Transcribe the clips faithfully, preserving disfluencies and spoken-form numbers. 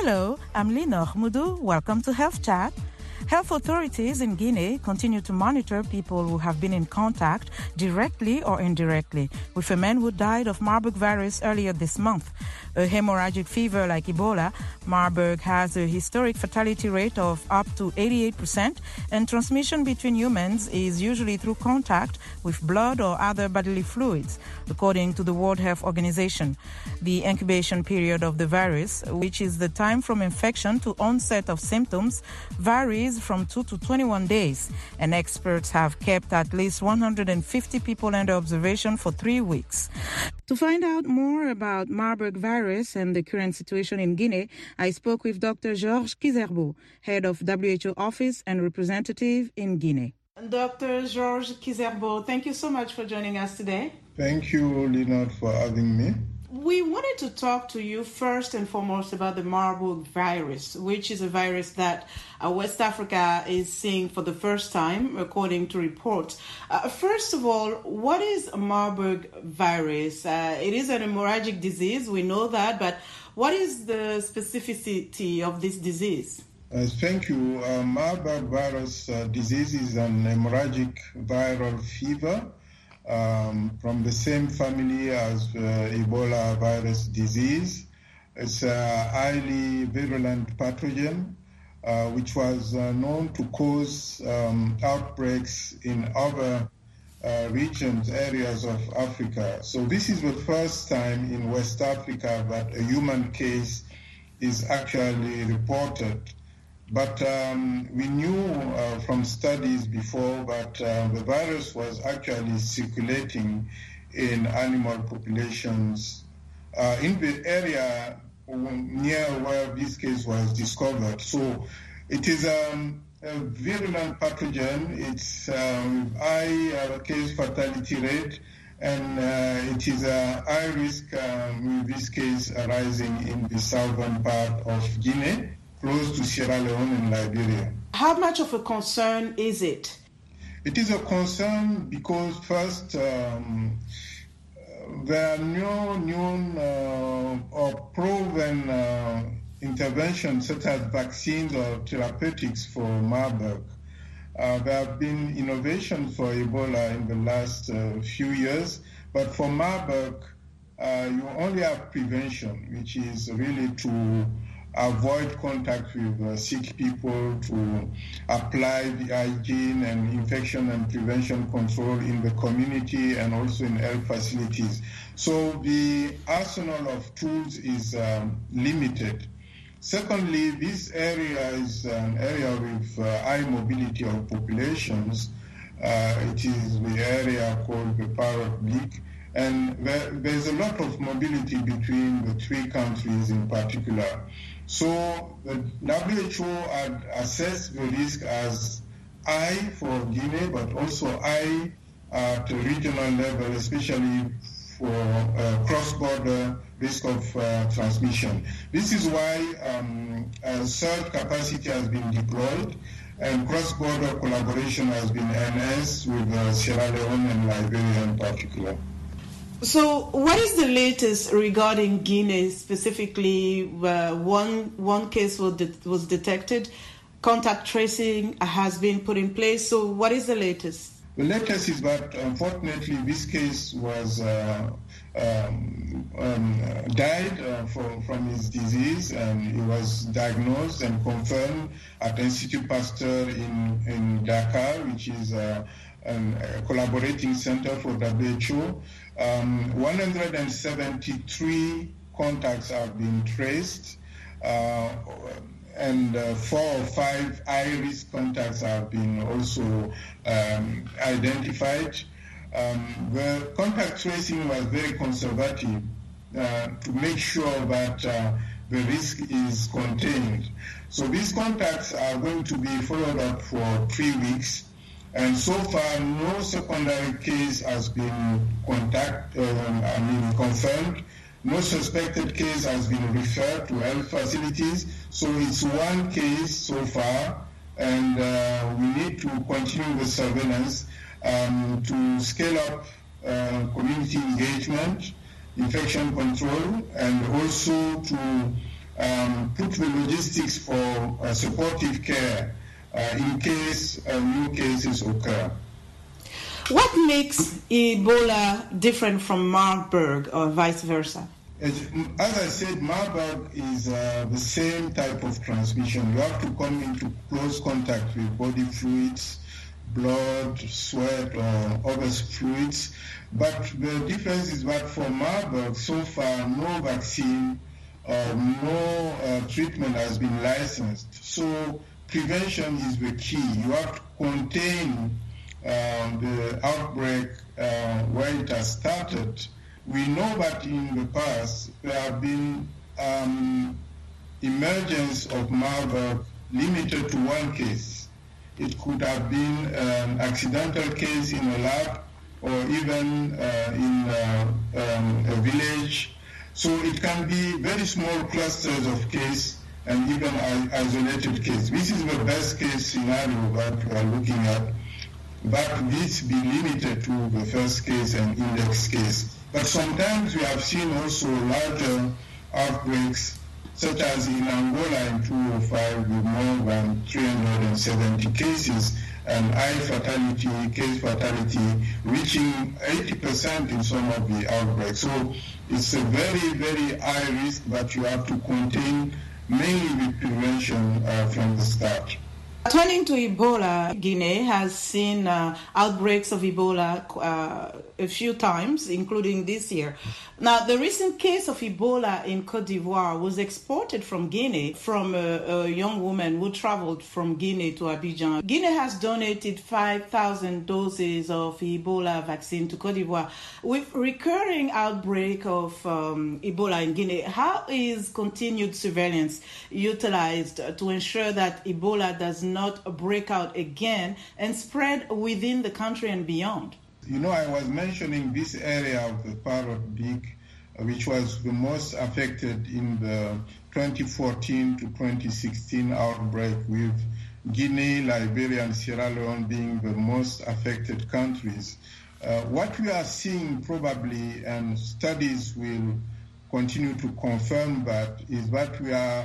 Hello, I'm Lina Moudou. Welcome to Health Chat. Health authorities in Guinea continue to monitor people who have been in contact, directly or indirectly, with a man who died of Marburg virus earlier this month. A hemorrhagic fever like Ebola, Marburg has a historic fatality rate of up to eighty-eight percent, and transmission between humans is usually through contact with blood or other bodily fluids, according to the World Health Organization. The incubation period of the virus, which is the time from infection to onset of symptoms, varies from two to twenty-one days, and experts have kept at least one hundred fifty people under observation for three weeks. To find out more about Marburg virus and the current situation in Guinea, I spoke with Doctor Georges Kizerbo, head of W H O office and representative in Guinea. Doctor Georges Kizerbo, thank you so much for joining us today. Thank you, Leonard, for having me. We wanted to talk to you first and foremost about the Marburg virus, which is a virus that uh, West Africa is seeing for the first time, according to reports. Uh, first of all, what is Marburg virus? Uh, it is an hemorrhagic disease, we know that, but what is the specificity of this disease? Uh, thank you. Uh, Marburg virus uh, disease is an hemorrhagic viral fever Um, from the same family as uh, Ebola virus disease. It's a highly virulent pathogen uh, which was uh, known to cause um, outbreaks in other uh, regions, areas of Africa. So this is the first time in West Africa that a human case is actually reported. But um, we knew uh, from studies before that uh, the virus was actually circulating in animal populations uh, in the area near where this case was discovered. So it is um, a virulent pathogen. It's um, high uh, case fatality rate, and uh, it is a high risk um, with this case arising in the southern part of Guinea, close to Sierra Leone and Liberia. How much of a concern is it? It is a concern because first, um, there are no known uh, or proven uh, interventions such as vaccines or therapeutics for Marburg. Uh, there have been innovations for Ebola in the last uh, few years, but for Marburg, uh, you only have prevention, which is really to avoid contact with uh, sick people, to apply the hygiene and infection and prevention control in the community and also in health facilities. So the arsenal of tools is um, limited. Secondly, this area is an area with uh, high mobility of populations. Uh, it is the area called the Republic, and there, there's a lot of mobility between the three countries in particular. So the W H O had assessed the risk as high for Guinea, but also high at a regional level, especially for uh, cross-border risk of uh, transmission. This is why um, a surge capacity has been deployed, and cross-border collaboration has been enhanced with uh, Sierra Leone and Liberia in particular. So what is the latest regarding Guinea specifically? Uh, one one case was, de- was detected. Contact tracing has been put in place. So what is the latest? The latest is that, unfortunately, this case was uh, um, um, died uh, from, from his disease, and he was diagnosed and confirmed at Institut Pasteur in, in Dakar, which is uh, an, a collaborating center for W H O. Um, one hundred seventy-three contacts have been traced, uh, and uh, four or five high-risk contacts have been also um, identified. Um, the contact tracing was very conservative uh, to make sure that uh, the risk is contained. So these contacts are going to be followed up for three weeks. And so far, no secondary case has been contact, um, I mean, confirmed. No suspected case has been referred to health facilities. So it's one case so far, and uh, we need to continue the surveillance um, to scale up uh, community engagement, infection control, and also to um, put the logistics for uh, supportive care uh, in case uh, new cases occur. What makes Ebola different from Marburg or vice versa? As, as I said, Marburg is uh, the same type of transmission. You have to come into close contact with body fluids, blood, sweat, or other fluids. But the difference is that for Marburg, so far, no vaccine or no uh, treatment has been licensed. So prevention is the key. You have to contain uh, the outbreak uh, where it has started. We know that in the past there have been um, emergence of Marburg limited to one case. It could have been an accidental case in a lab or even uh, in uh, um, a village. So it can be very small clusters of cases and even isolated cases. This is the best case scenario that we are looking at, but this be limited to the first case and index case. But sometimes we have seen also larger outbreaks, such as in Angola in two thousand five with more than three hundred seventy cases and high fatality, case fatality reaching eighty percent in some of the outbreaks. So it's a very, very high risk that you have to contain, mainly with prevention uh, from the start. Turning to Ebola, Guinea has seen uh, outbreaks of Ebola uh, a few times, including this year. Now, the recent case of Ebola in Côte d'Ivoire was exported from Guinea from a, a young woman who traveled from Guinea to Abidjan. Guinea has donated five thousand doses of Ebola vaccine to Côte d'Ivoire. With recurring outbreak of um, Ebola in Guinea, how is continued surveillance utilized to ensure that Ebola does not break out again and spread within the country and beyond? You know, I was mentioning this area of the Parrot Beak, which was the most affected in the twenty fourteen to twenty sixteen outbreak, with Guinea, Liberia, and Sierra Leone being the most affected countries. Uh, what we are seeing probably, and studies will continue to confirm that, is that we are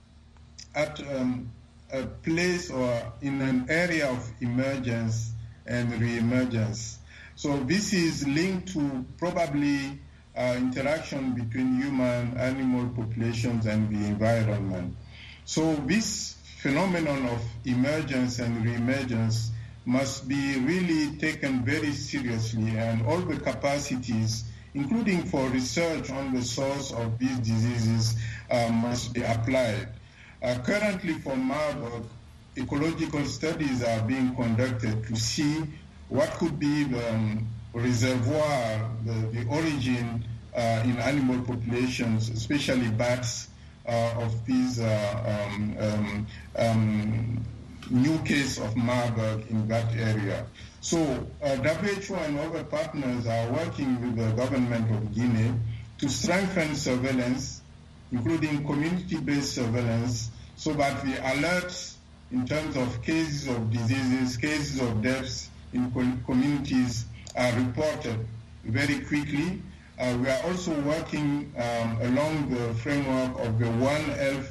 at um, a place or in an area of emergence and re-emergence. So this is linked to probably uh, interaction between human animal populations and the environment. So this phenomenon of emergence and re-emergence must be really taken very seriously, and all the capacities, including for research on the source of these diseases, uh, must be applied. Uh, currently for Marburg, ecological studies are being conducted to see what could be the um, reservoir, the, the origin uh, in animal populations, especially bats, uh, of these uh, um, um, um, new case of Marburg in that area. So uh, W H O and other partners are working with the government of Guinea to strengthen surveillance, including community-based surveillance, so that the alerts in terms of cases of diseases, cases of deaths in communities are reported very quickly. Uh, we are also working um, along the framework of the One Health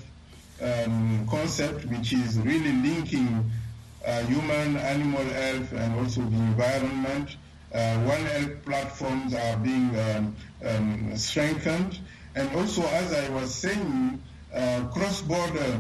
um, concept, which is really linking uh, human, animal health, and also the environment. Uh, One Health platforms are being um, um, strengthened. And also, as I was saying, uh, cross-border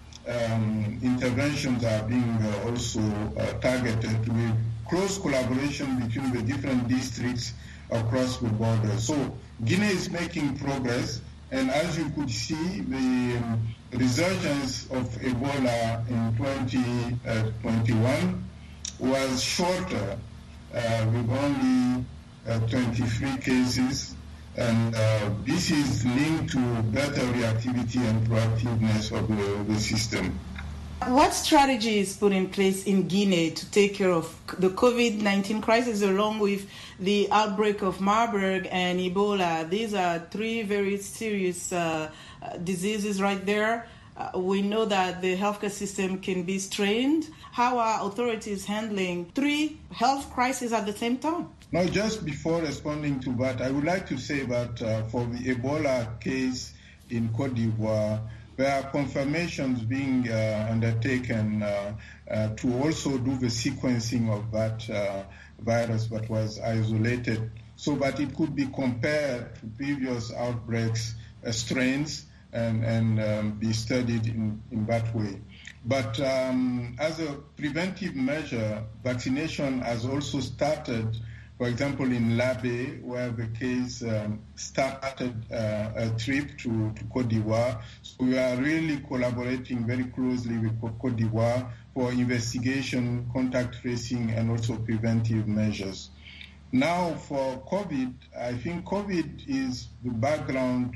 um, interventions are being uh, also uh, targeted with close collaboration between the different districts across the border. So Guinea is making progress, and as you could see, the um, resurgence of Ebola in twenty twenty-one was shorter, uh, with only uh, twenty-three cases, and uh, this is linked to better reactivity and proactiveness of the, the system. What strategy is put in place in Guinea to take care of the COVID nineteen crisis along with the outbreak of Marburg and Ebola? These are three very serious uh, diseases right there. Uh, we know that the healthcare system can be strained. How are authorities handling three health crises at the same time? Now, just before responding to that, I would like to say that uh, for the Ebola case in Côte d'Ivoire, there are confirmations being uh, undertaken uh, uh, to also do the sequencing of that uh, virus that was isolated, so that it could be compared to previous outbreaks, uh, strains, and, and um, be studied in, in that way. But um, as a preventive measure, vaccination has also started, for example, in Labé, where the case um, started uh, a trip to, to Côte d'Ivoire. So we are really collaborating very closely with Côte d'Ivoire for investigation, contact tracing, and also preventive measures. Now for COVID, I think COVID is the background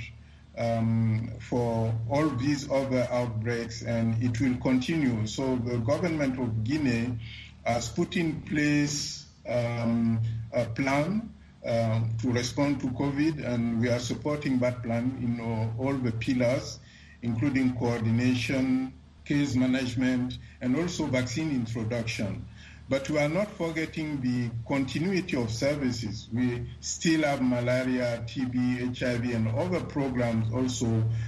um, for all these other outbreaks, and it will continue. So the government of Guinea has put in place um, a plan uh, to respond to COVID, and we are supporting that plan in all, all the pillars, including coordination, case management, and also vaccine introduction. But we are not forgetting the continuity of services. We still have malaria, T B, H I V, and other programs also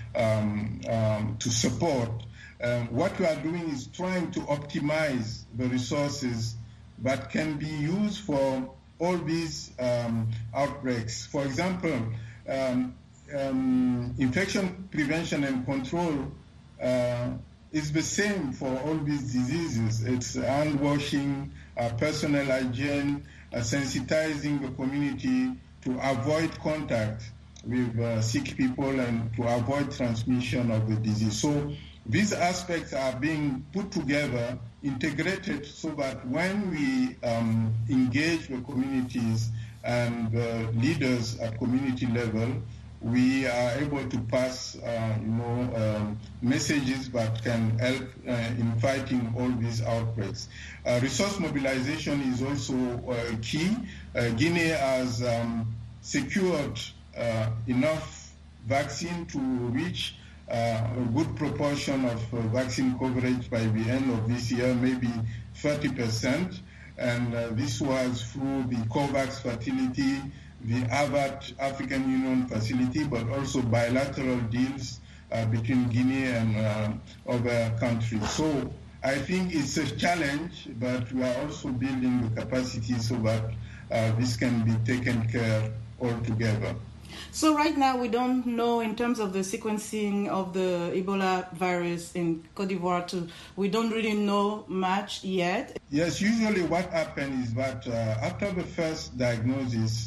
um, um, to support. Um, what we are doing is trying to optimize the resources that can be used for all these um, outbreaks. For example, um, um, infection prevention and control uh, is the same for all these diseases. It's hand washing, uh, personal hygiene, uh, sensitizing the community to avoid contact with uh, sick people and to avoid transmission of the disease. So these aspects are being put together, integrated, so that when we um, engage the communities and the leaders at community level, we are able to pass, uh, you know, um, messages that can help uh, in fighting all these outbreaks. Uh, resource mobilization is also uh, key. Uh, Guinea has um, secured uh, enough vaccine to reach uh, a good proportion of uh, vaccine coverage by the end of this year, maybe thirty percent. And uh, this was through the COVAX facility, the Harvard African Union facility, but also bilateral deals uh, between Guinea and uh, other countries. So I think it's a challenge, but we are also building the capacity so that uh, this can be taken care altogether. So right now we don't know in terms of the sequencing of the Ebola virus in Côte d'Ivoire, too. We don't really know much yet. Yes, usually what happens is that uh, after the first diagnosis,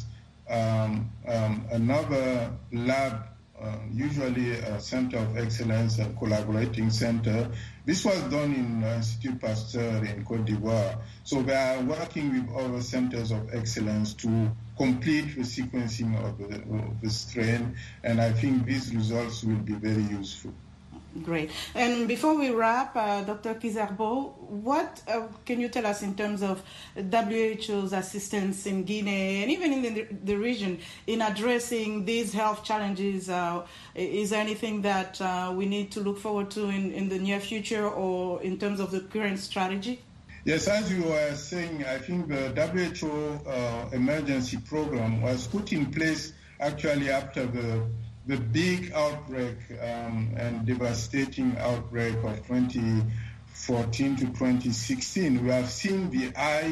Um, um, another lab, uh, usually a center of excellence, a collaborating center. This was done in uh, Institut Pasteur in Côte d'Ivoire. So they are working with other centers of excellence to complete the sequencing of the, of the strain, and I think these results will be very useful. Great. And before we wrap, uh, Doctor Kizerbo, what uh, can you tell us in terms of W H O's assistance in Guinea and even in the, the region in addressing these health challenges? Uh, is there anything that uh, we need to look forward to in, in the near future or in terms of the current strategy? Yes, as you were saying, I think the W H O uh, emergency program was put in place actually after the the big outbreak um, and devastating outbreak of twenty fourteen to twenty sixteen. We have seen the high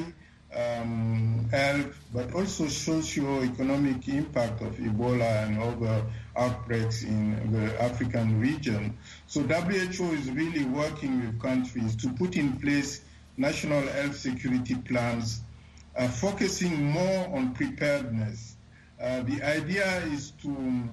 um, health, but also socio-economic impact of Ebola and other outbreaks in the African region. So W H O is really working with countries to put in place national health security plans, uh, focusing more on preparedness. Uh, the idea is to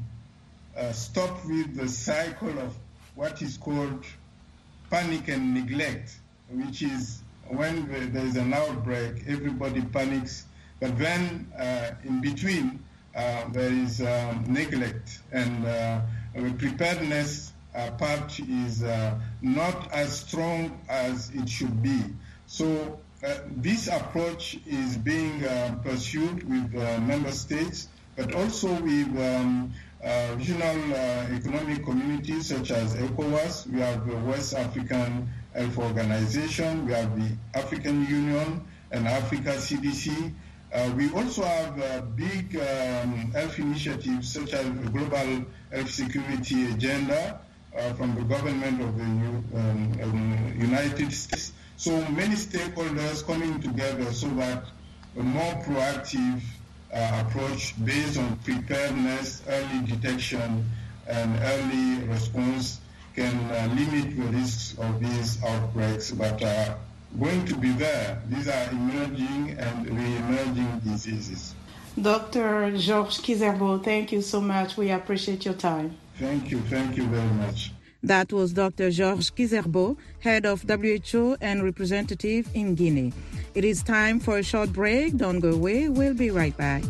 Uh, stop with the cycle of what is called panic and neglect, which is when there is an outbreak, everybody panics, but then uh, in between uh, there is um, neglect, and uh, the preparedness uh, part is uh, not as strong as it should be. So uh, this approach is being uh, pursued with uh, member states, but also with um, Uh, regional uh, economic communities such as ECOWAS. We have the West African Health Organization, we have the African Union and Africa C D C. Uh, we also have uh, big um, health initiatives such as the Global Health Security Agenda, uh, from the government of the um, um, United States. So many stakeholders coming together so that a more proactive uh, approach based on preparedness, early detection, and early response can uh, limit the risks of these outbreaks, but are going to be there. These are emerging and re-emerging diseases. Doctor Georges Kizerbo, thank you so much. We appreciate your time. Thank you. Thank you very much. That was Doctor Georges Kizerbo, head of W H O and representative in Guinea. It is time for a short break. Don't go away. We'll be right back.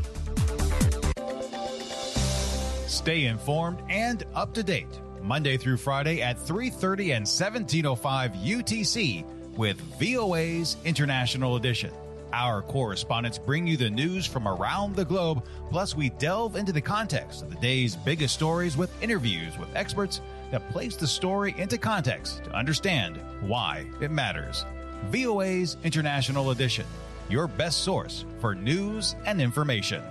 Stay informed and up to date Monday through Friday at three thirty and seventeen oh five U T C with V O A's International Edition. Our correspondents bring you the news from around the globe, plus we delve into the context of the day's biggest stories with interviews with experts that place the story into context to understand why it matters. V O A's International Edition, your best source for news and information.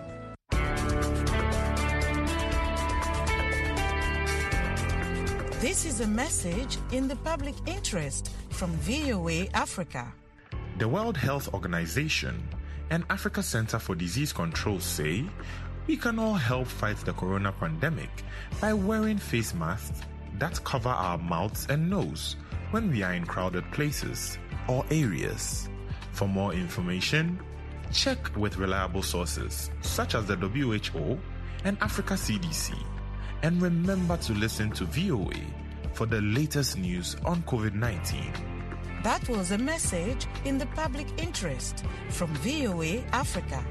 This is a message in the public interest from V O A Africa. The World Health Organization and Africa Center for Disease Control say we can all help fight the corona pandemic by wearing face masks that cover our mouths and nose when we are in crowded places or areas. For more information, check with reliable sources such as the W H O and Africa C D C. And remember to listen to V O A for the latest news on COVID nineteen. That was a message in the public interest from V O A Africa.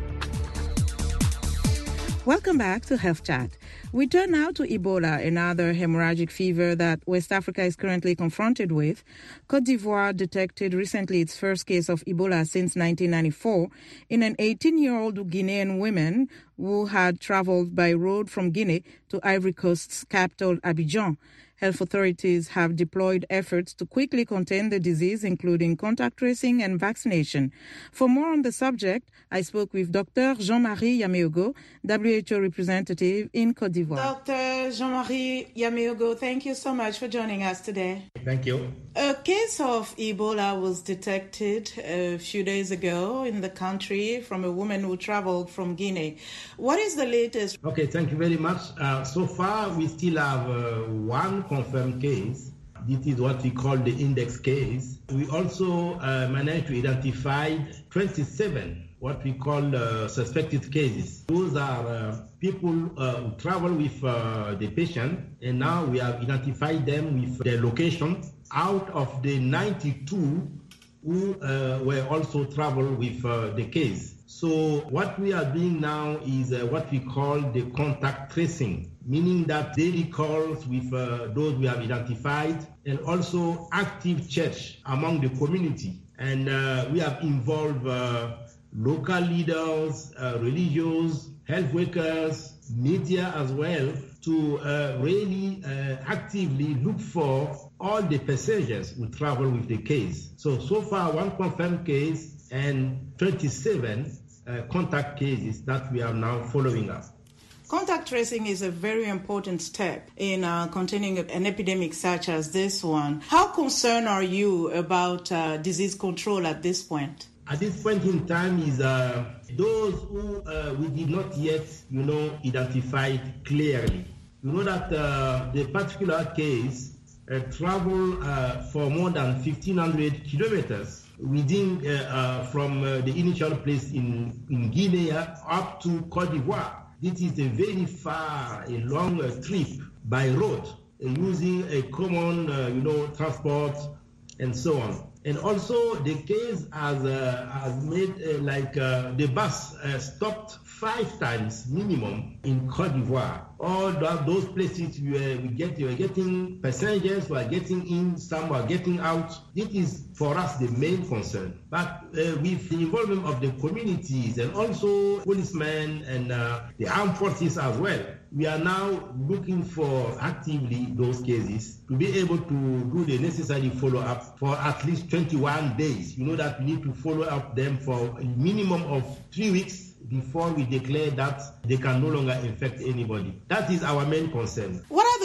Welcome back to Health Chat. We turn now to Ebola, another hemorrhagic fever that West Africa is currently confronted with. Côte d'Ivoire detected recently its first case of Ebola since nineteen ninety-four in an eighteen-year-old Guinean woman who had traveled by road from Guinea to Ivory Coast's capital, Abidjan. Health authorities have deployed efforts to quickly contain the disease, including contact tracing and vaccination. For more on the subject, I spoke with Doctor Jean-Marie Yameogo, W H O representative in Côte d'Ivoire. Doctor Jean-Marie Yameogo, thank you so much for joining us today. Thank you. A case of Ebola was detected a few days ago in the country from a woman who traveled from Guinea. What is the latest? Okay, thank you very much. Uh, so far, we still have uh, one confirmed case. This is what we call the index case. We also uh, managed to identify twenty-seven what we call uh, suspected cases. Those are uh, people uh, who travel with uh, the patient, and now we have identified them with their location. Out of the ninety-two who uh, were also travel with uh, the case. So what we are doing now is uh, what we call the contact tracing, meaning that daily calls with uh, those we have identified, and also active church among the community. And uh, we have involved uh, local leaders, uh, religious, health workers, media as well, to uh, really uh, actively look for all the passengers who travel with the case. So, so far one confirmed case and twenty-seven uh, contact cases that we are now following up. Contact tracing is a very important step in uh, containing an epidemic such as this one. How concerned are you about uh, disease control at this point? At this point in time is uh, those who uh, we did not yet, you know, identified clearly. You know that uh, the particular case uh, traveled uh, for more than fifteen hundred kilometers within uh, uh, from uh, the initial place in, in Guinea up to Côte d'Ivoire. This is a very far, a long uh, trip by road, uh, using a common, uh, you know, transport and so on. And also the case has, uh, has made uh, like uh, the bus uh, stopped five times minimum in Côte d'Ivoire. All that, those places where we get, you are getting passengers who are getting in, some are getting out. This is for us the main concern. But uh, with the involvement of the communities and also policemen and uh, the armed forces as well, we are now looking for actively those cases to be able to do the necessary follow-up for at least twenty-one days. You know that we need to follow up them for a minimum of three weeks before we declare that they can no longer infect anybody. That is our main concern. What are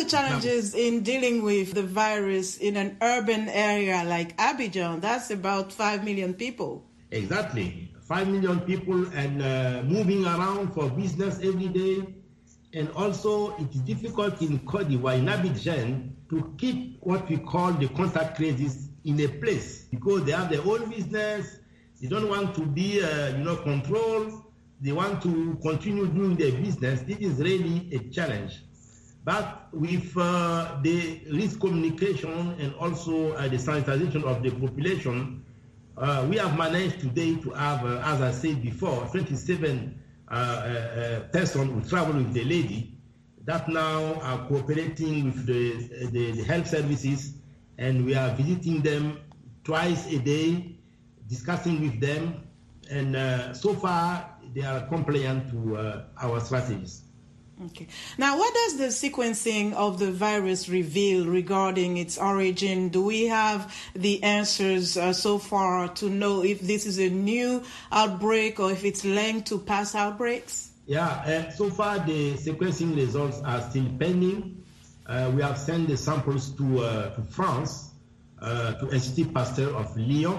the challenges in dealing with the virus in an urban area like Abidjan? That's about five million people. Exactly. five million people and uh, moving around for business every day. And also, it is difficult in Côte d'Ivoire, in Abidjan, to keep what we call the contact traces in a place because they have their own business. They don't want to be, uh, you know, controlled. They want to continue doing their business. This is really a challenge. But with uh, the risk communication and also uh, the sanitization of the population, uh, we have managed today to have, uh, as I said before, twenty-seven uh, uh, persons who travel with the lady that now are cooperating with the, the, the health services, and we are visiting them twice a day, discussing with them, and uh, so far they are compliant to uh, our strategies. Okay. Now, what does the sequencing of the virus reveal regarding its origin? Do we have the answers uh, so far to know if this is a new outbreak or if it's linked to past outbreaks? Yeah, uh, so far the sequencing results are still pending. Uh, we have sent the samples to, uh, to France, uh, to Institut Pasteur of Lyon,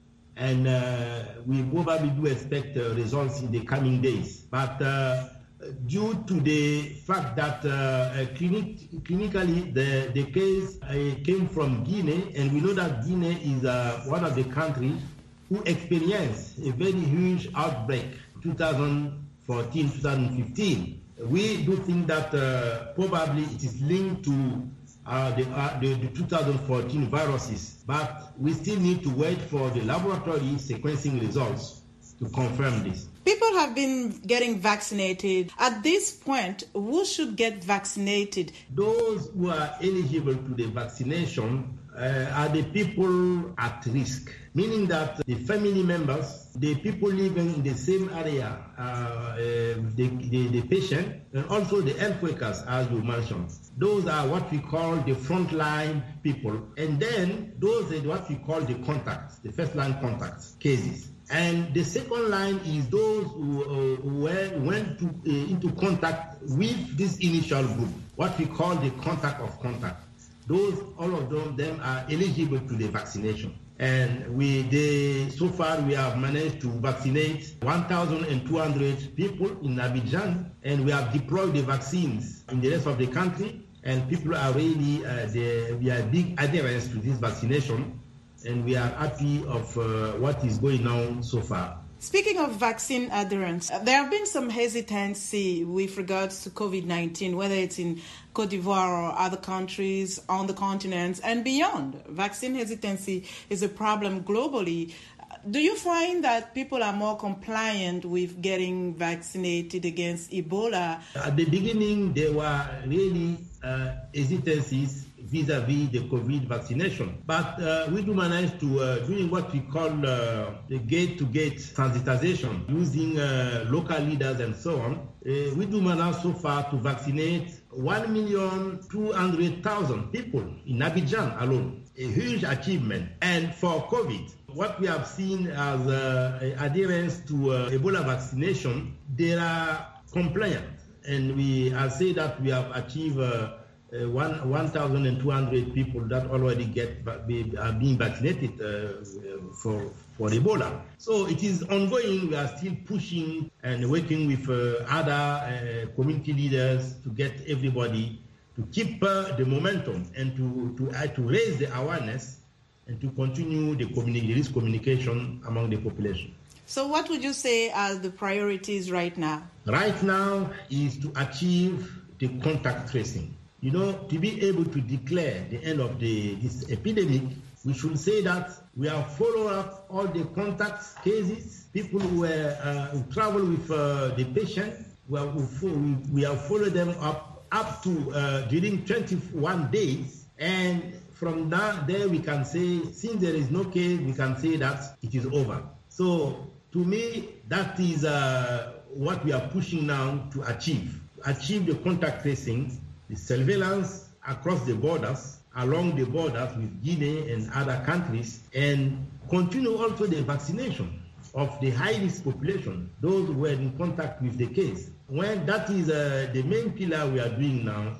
and uh, we probably do expect uh, results in the coming days. But uh, due to the fact that uh, clinic, clinically the, the case uh, came from Guinea, and we know that Guinea is uh, one of the countries who experienced a very huge outbreak in two thousand fourteen, two thousand fifteen. We do think that uh, probably it is linked to uh, the, uh, the, the two thousand fourteen viruses, but we still need to wait for the laboratory sequencing results to confirm this. People have been getting vaccinated. At this point, who should get vaccinated? Those who are eligible to the vaccination uh, are the people at risk, meaning that the family members, the people living in the same area, uh, uh, the, the, the patient, and also the health workers, as you mentioned. Those are what we call the frontline people. And then those are what we call the contacts, the first line contacts cases. And the second line is those who, uh, who went to, uh, into contact with this initial group, what we call the contact of contact. Those, all of them, them are eligible to the vaccination. And we, they, so far we have managed to vaccinate one thousand two hundred people in Abidjan, and we have deployed the vaccines in the rest of the country, and people are really, uh, they, we are big adherents to this vaccination. And we are happy of uh, what is going on so far. Speaking of vaccine adherence, there have been some hesitancy with regards to COVID nineteen, whether it's in Côte d'Ivoire or other countries on the continent and beyond. Vaccine hesitancy is a problem globally. Do you find that people are more compliant with getting vaccinated against Ebola? At the beginning, there were really uh, hesitancies vis-a-vis the COVID vaccination. But uh, we do manage to uh, doing what we call uh, the gate-to-gate sensitization, using uh, local leaders and so on. Uh, we do manage so far to vaccinate one million two hundred thousand people in Abidjan alone, a huge achievement. And for COVID, what we have seen as uh, adherence to uh, Ebola vaccination, they are compliant. And we I say that we have achieved uh, Uh, one, one thousand two hundred people that already get be, are being vaccinated uh, for, for Ebola. So it is ongoing. We are still pushing and working with uh, other uh, community leaders to get everybody to keep uh, the momentum and to, to, uh, to raise the awareness and to continue the, communi- the risk communication among the population. So what would you say are the priorities right now? Right now is to achieve the contact tracing. You know, to be able to declare the end of the, this epidemic, we should say that we have followed up all the contact cases, people who, were, uh, who travel with uh, the patient. We have, we, we have followed them up up to uh, during twenty-one days. And from that, there we can say, since there is no case, we can say that it is over. So to me, that is uh, what we are pushing now to achieve. Achieve the contact tracing, the surveillance across the borders, along the borders with Guinea and other countries, and continue also the vaccination of the high-risk population, those who were in contact with the case. When that is uh, the main pillar we are doing now,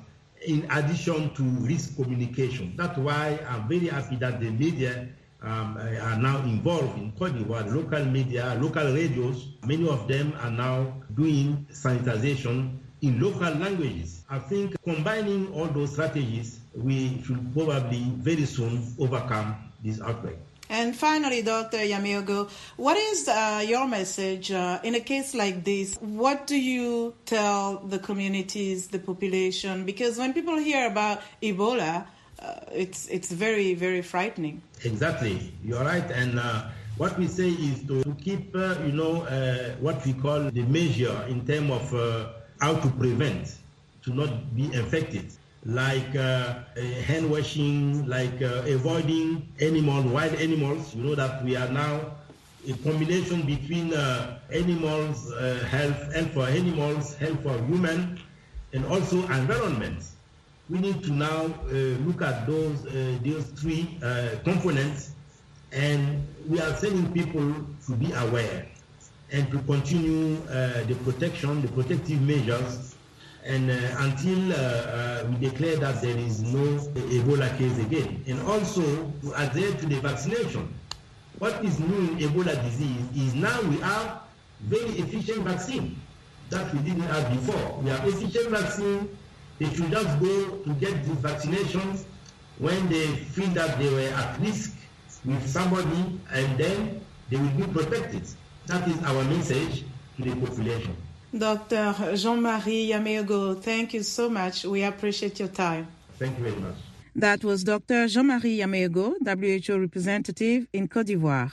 in addition to risk communication. That's why I'm very happy that the media um, are now involved in Cote d'Ivoire, local media, local radios. Many of them are now doing sanitization in local languages. I think combining all those strategies, we should probably very soon overcome this outbreak. And finally, Doctor Yameogo, what is uh, your message uh, in a case like this? What do you tell the communities, the population? Because when people hear about Ebola, uh, it's it's very, very frightening. Exactly. You're right. And uh, what we say is to, to keep, uh, you know, uh, what we call the measure in terms of uh, how to prevent, to not be infected. Like uh, hand washing, like uh, avoiding animals, wild animals. You know that we are now a combination between uh, animals, uh, health, health for animals, health for human, and also environment. We need to now uh, look at those uh, those three uh, components, and we are telling people to be aware and to continue uh, the protection, the protective measures. And uh, until uh, uh, we declare that there is no Ebola case again. And also to adhere to the vaccination. What is new in Ebola disease is now we have very efficient vaccine that we didn't have before. We have efficient vaccine. They should just go to get these vaccinations when they feel that they were at risk with somebody, and then they will be protected. That is our message to the population. Doctor Jean-Marie Yameogo, thank you so much. We appreciate your time. Thank you very much. That was Doctor Jean-Marie Yameogo, W H O representative in Cote d'Ivoire.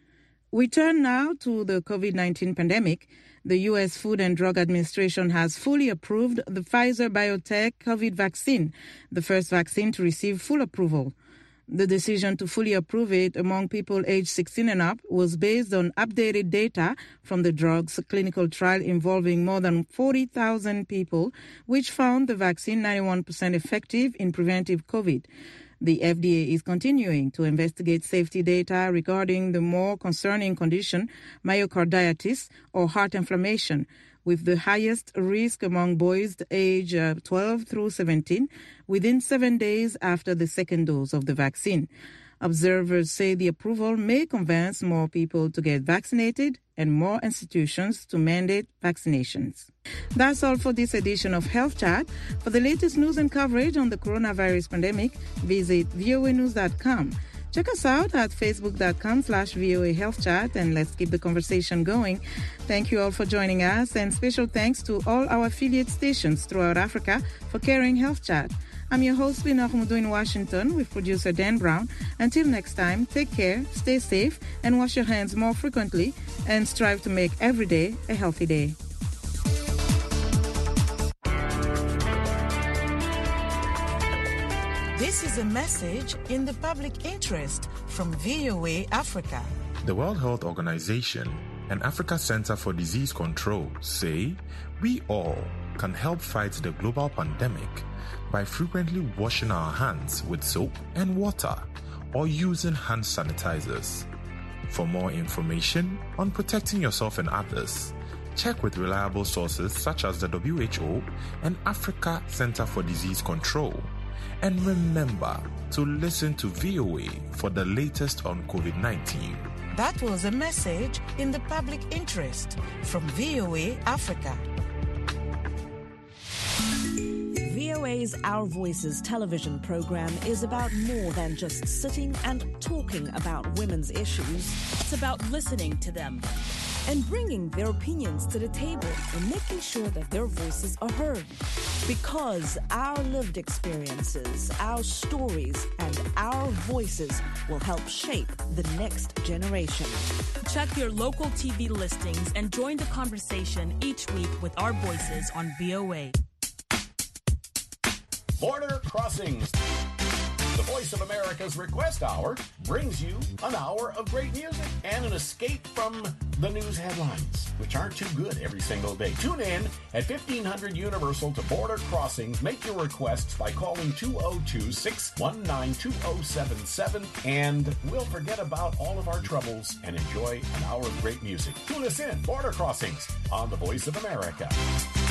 We turn now to the COVID nineteen pandemic. The U S Food and Drug Administration has fully approved the Pfizer-BioNTech COVID vaccine, the first vaccine to receive full approval. The decision to fully approve it among people aged sixteen and up was based on updated data from the drug's clinical trial involving more than forty thousand people, which found the vaccine ninety-one percent effective in preventive COVID. The F D A is continuing to investigate safety data regarding the more concerning condition, myocarditis or heart inflammation, with the highest risk among boys aged uh, twelve through seventeen within seven days after the second dose of the vaccine. Observers say the approval may convince more people to get vaccinated and more institutions to mandate vaccinations. That's all for this edition of Health Chat. For the latest news and coverage on the coronavirus pandemic, visit V O A news dot com. Check us out at facebook.com slash VOA Health Chat, and let's keep the conversation going. Thank you all for joining us, and special thanks to all our affiliate stations throughout Africa for carrying Health Chat. I'm your host, Lina Khumudu in Washington, with producer Dan Brown. Until next time, take care, stay safe, and wash your hands more frequently, and strive to make every day a healthy day. This is a message in the public interest from V O A Africa. The World Health Organization and Africa Center for Disease Control say we all can help fight the global pandemic by frequently washing our hands with soap and water or using hand sanitizers. For more information on protecting yourself and others, check with reliable sources such as the W H O and Africa Center for Disease Control. And remember to listen to V O A for the latest on COVID nineteen. That was a message in the public interest from V O A Africa. V O A's Our Voices television program is about more than just sitting and talking about women's issues. It's about listening to them and bringing their opinions to the table and making sure that their voices are heard. Because our lived experiences, our stories, and our voices will help shape the next generation. Check your local T V listings and join the conversation each week with our voices on V O A. Border Crossings. The Voice of America's Request Hour brings you an hour of great music and an escape from the news headlines, which aren't too good every single day. Tune in at fifteen hundred Universal to Border Crossings. Make your requests by calling two oh two, six one nine, two oh seven seven, and we'll forget about all of our troubles and enjoy an hour of great music. Tune us in, Border Crossings, on the Voice of America.